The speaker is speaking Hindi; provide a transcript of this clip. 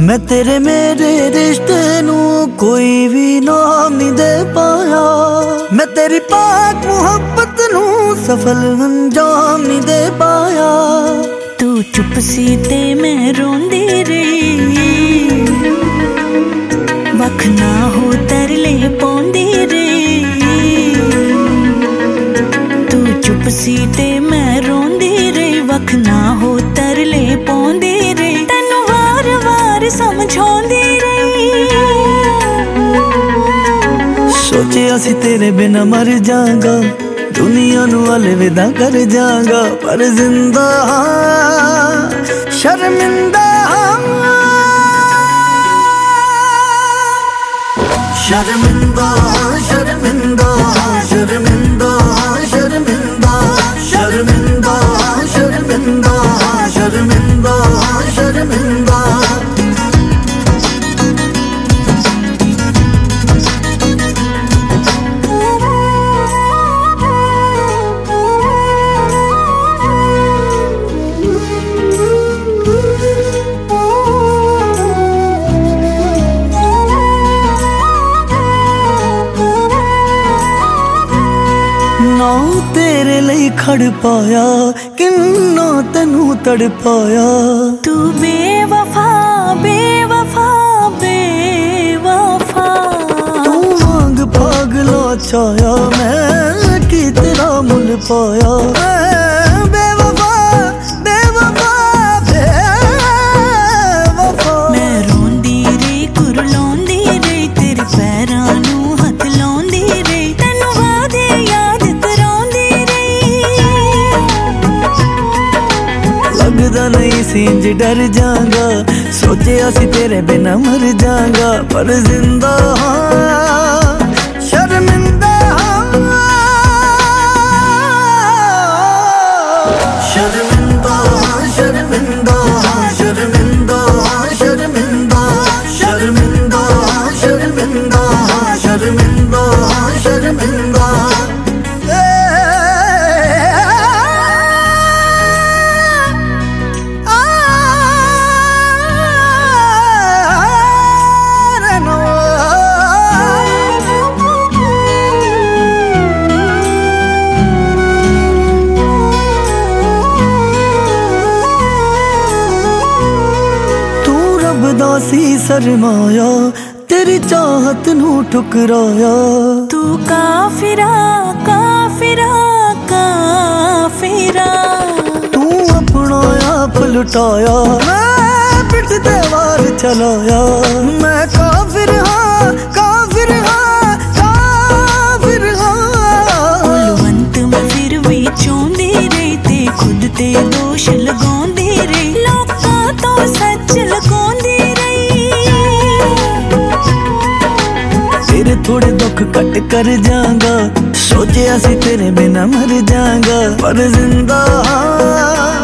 मैं तेरे मेरे रिश्ते नू कोई भी नाम नहीं दे पाया। मैं तेरी पाक मुहब्बत नू सफल अंजाम नहीं दे पाया। तू चुप सी ते मैं रोंदी रही, वख ना हो तरले पौंदी रही। तू चुप सी ते मैं रोंदी रही, वख ना हो तरले पौंदी रही। तैनू वार वार समझाउंदी रही। सोचिया सी तेरे बिना मर जागा, दुनिया नू अलविदा कर जागा, पर जिंदा शर्मिंदा शर्मिंदा शर्मिंदा शर्मिंदा शर्मिंदा शर्मिंदा शर्मिंदा शर्मिंदा शर्मिंदा। ना तेरे लिए खड़ पाया, किन्ना तेनू तड़ पाया। तू बेवफा बेवफा बेवफा। तू मांग पागला छाया, मैं की तेरा मुल पाया। बेवफा बेवफा बेवफा। मैं रोंदी रही कुरलाउंदी रही, तेरे पैरां नू हथ लाउंदी रही। तैनू वादे याद कराउंदी रही। लगदा नहीं सी इंज डर जागा, सोचिया सी तेरे बिना मर जागा, पर जिंदा शर्मिंदा शर्मिंदा शर्मिंदा शर्मिंदा शर्मिंदा शर्मिंदा शर्मिंदा शर्मिंदा शर्मिंदा। दासी सरमाया, तेरी चाहत नू ठुकराया। तू काफिरा काफिरा काफिरा। तू अपना आप लुटाया, मैं पिठ ते वार चलाया। मैं काफिर हाँ काफिर हाँ काफिर हाँ। कुलवंत मैं फिर भी चाहुंदी रही, ते खुद ते दोष लगाउंदी रही। लोकां तो सच लगाउंदी तेरे थोड़े दुख कट कर जागा, सोचिया सी तेरे बिना मर जागा, पर जिंदा